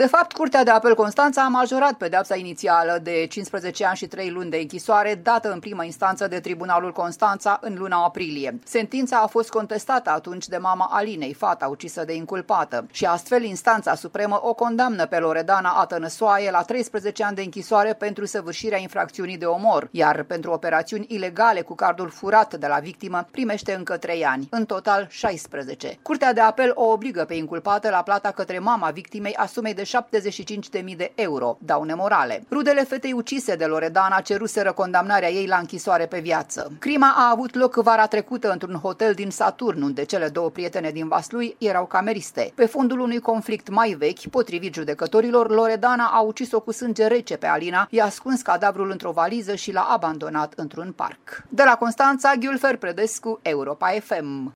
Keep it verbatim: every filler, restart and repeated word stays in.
De fapt, Curtea de Apel Constanța a majorat pedeapsa inițială de cincisprezece ani și trei luni de închisoare dată în primă instanță de Tribunalul Constanța în luna aprilie. Sentința a fost contestată atunci de mama Alinei, fata ucisă de inculpată, și astfel instanța supremă o condamnă pe Loredana Atănăsoaie la treisprezece ani de închisoare pentru săvârșirea infracțiunii de omor, iar pentru operațiuni ilegale cu cardul furat de la victimă primește încă trei ani, în total șaisprezece. Curtea de Apel o obligă pe inculpată la plata către mama victimei a sumei de șaptezeci și cinci de mii de euro, daune morale. Rudele fetei ucise de Loredana ceruseră condamnarea ei la închisoare pe viață. Crima a avut loc vara trecută într-un hotel din Saturn, unde cele două prietene din Vaslui erau cameriste. Pe fundul unui conflict mai vechi, potrivit judecătorilor, Loredana a ucis-o cu sânge rece pe Alina, i-a ascuns cadavrul într-o valiză și l-a abandonat într-un parc. De la Constanța, Ghiulfer Predescu, Europa F M.